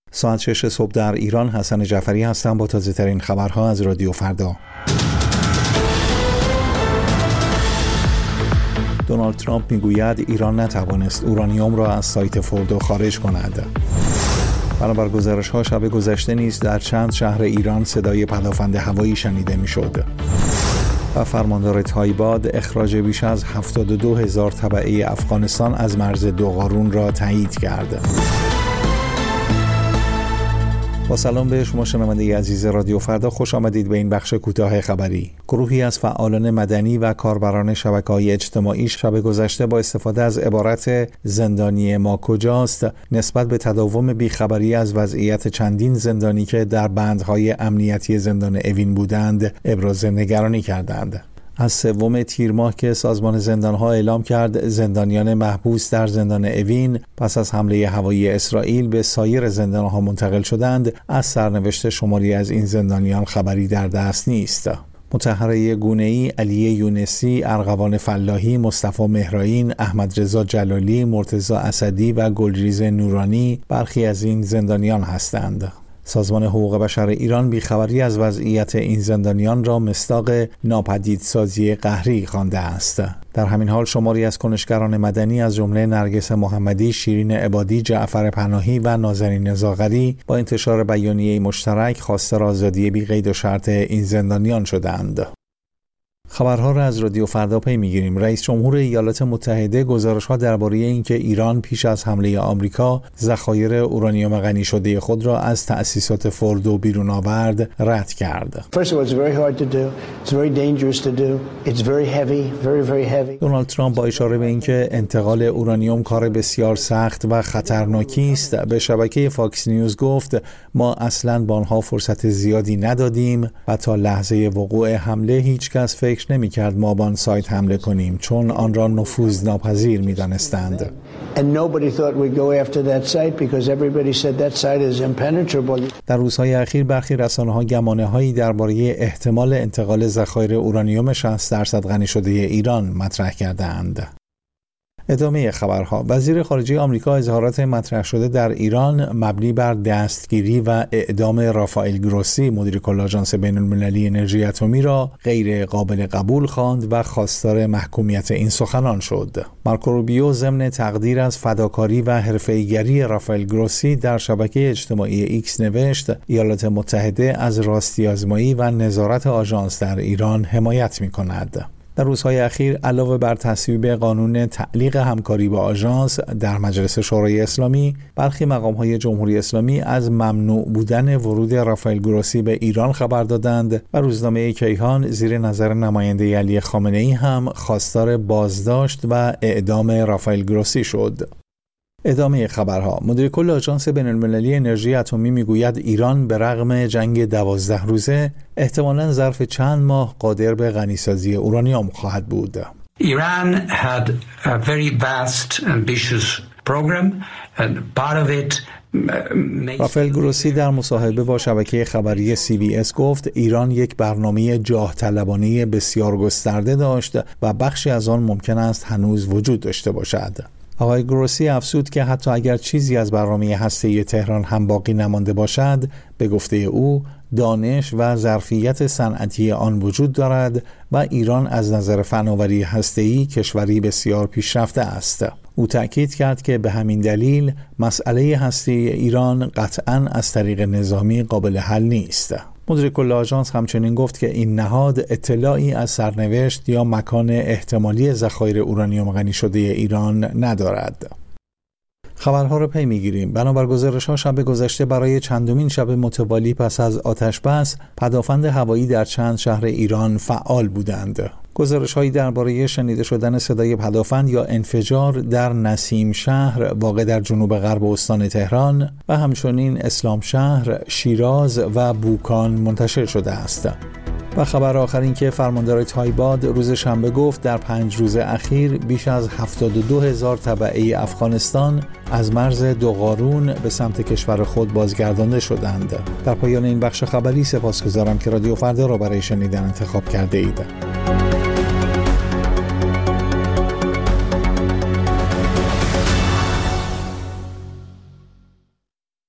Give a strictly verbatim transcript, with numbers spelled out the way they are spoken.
ساعت شش صبح در ایران. حسن جعفری هستم با تازه ترین خبرها از رادیو فردا. دونالد ترامپ میگوید ایران نتوانست اورانیوم را از سایت فوردو خارج کند. بنابر گزارش‌ها شب گذشته نیز در چند شهر ایران صدای پدافند هوایی شنیده می‌شد. و فرماندار تایباد اخراج بیش از هفتاد و دو هزار تبعه افغانستان از مرز دوقارون را تایید کرد. با سلام به شما شنونده عزیز رادیو فردا، خوش آمدید به این بخش کوتاه خبری. گروهی از فعالان مدنی و کاربران شبکه‌های اجتماعی شب گذشته با استفاده از عبارت زندانی ما کجاست نسبت به تداوم بیخبری از وضعیت چندین زندانی که در بندهای امنیتی زندان اوین بودند ابراز نگرانی کردند. از سوم تیر ماه که سازمان زندانها اعلام کرد زندانیان محبوس در زندان اوین پس از حمله هوایی اسرائیل به سایر زندانها منتقل شدند، از سرنوشت شماری از این زندانیان خبری در دست نیست. مطهره گونه‌ای، علی یونسی، ارغوان فلاحی، مصطفی مهرائین، احمد رضا جلالی، مرتضی اسدی و گلریز نورانی برخی از این زندانیان هستند. سازمان حقوق بشر ایران بیخبری از وضعیت این زندانیان را مصداق ناپدیدسازی قهری خوانده است. در همین حال شماری از کنشگران مدنی از جمله نرگس محمدی، شیرین عبادی، جعفر پناهی و نازنین زاغری با انتشار بیانیه مشترک خواستار آزادی بی قید و شرط این زندانیان شدند. خبرها را از رادیو فردا پی می‌گیریم. رئیس جمهور ایالات متحده گزارش‌ها درباره اینکه ایران پیش از حمله آمریکا ذخایر اورانیوم غنی شده خود را از تأسیسات فوردو بیرون آورد رد کرد. دونالد ترامپ با اشاره به اینکه انتقال اورانیوم کار بسیار سخت و خطرناکی است به شبکه فاکس نیوز گفت ما اصلاً با آنها فرصت زیادی ندادیم و تا لحظه وقوع حمله هیچ کس فکر نمی کرد ما به آن سایت حمله کنیم چون آن را نفوذ ناپذیر می دانستند. در روزهای اخیر برخی رسانه‌ها گمانه‌هایی درباره احتمال انتقال ذخایر اورانیوم شصت درصد غنی شده ایران مطرح کردند. ادامه خبرها. وزیر خارجه آمریکا اظهارات مطرح شده در ایران مبنی بر دستگیری و اعدام رافائل گروسی مدیر کل آژانس بین‌المللی انرژی اتمی را غیر قابل قبول خواند و خواستار محکومیت این سخنان شد. مارکو روبیو ضمن تقدیر از فداکاری و حرفه‌ای‌گری رافائل گروسی در شبکه اجتماعی ایکس نوشت ایالات متحده از راستی آزمایی و نظارت آژانس در ایران حمایت می‌کند. در روزهای اخیر علاوه بر تصویب قانون تعلیق همکاری با آژانس در مجلس شورای اسلامی، برخی مقام‌های جمهوری اسلامی از ممنوع بودن ورود رافائل گروسی به ایران خبر دادند و روزنامه کیهان زیر نظر نماینده علی خامنه‌ای هم خواستار بازداشت و اعدام رافائل گروسی شد. ادامه خبرها. مدیر کل آژانس بین‌المللی انرژی اتمی میگوید ایران به رغم جنگ دوازده روزه احتمالاً ظرف چند ماه قادر به غنیسازی اورانیوم خواهد بود. Iran had a very vast ambitious program and part of it رافائل گروسی در مصاحبه با شبکه خبری سی بی اس گفت ایران یک برنامه جاه طلبانه بسیار گسترده داشت و بخشی از آن ممکن است هنوز وجود داشته باشد. آقای گروسی افزود که حتی اگر چیزی از برنامه هسته‌ای تهران هم باقی نمانده باشد، به گفته او دانش و ظرفیت صنعتی آن وجود دارد و ایران از نظر فناوری هسته‌ای کشوری بسیار پیشرفته است. او تأکید کرد که به همین دلیل مسئله هسته‌ای ایران قطعاً از طریق نظامی قابل حل نیست. مدیر کل آژانس همچنین گفت که این نهاد اطلاعی از سرنوشت یا مکان احتمالی ذخایر اورانیوم غنی شده ایران ندارد. خبرها را پی میگیریم. بنابر گزارش‌ها شب گذشته برای چندمین شب متوالی پس از آتش‌بس پدافند هوایی در چند شهر ایران فعال بودند. گزارش‌هایی درباره شنیده شدن صدای پدافند یا انفجار در نسیم شهر واقع در جنوب غرب استان تهران و همچنین اسلام شهر، شیراز و بوکان منتشر شده است. و خبر آخر این که فرماندار تایباد روز شنبه گفت در پنج روز اخیر بیش از هفتاد و دو هزار تبعه افغانستان از مرز دوقارون به سمت کشور خود بازگردانده شدند. در پایان این بخش خبری سپاسگزارم که رادیو فردا را برای شنیدن انتخاب کرده اید.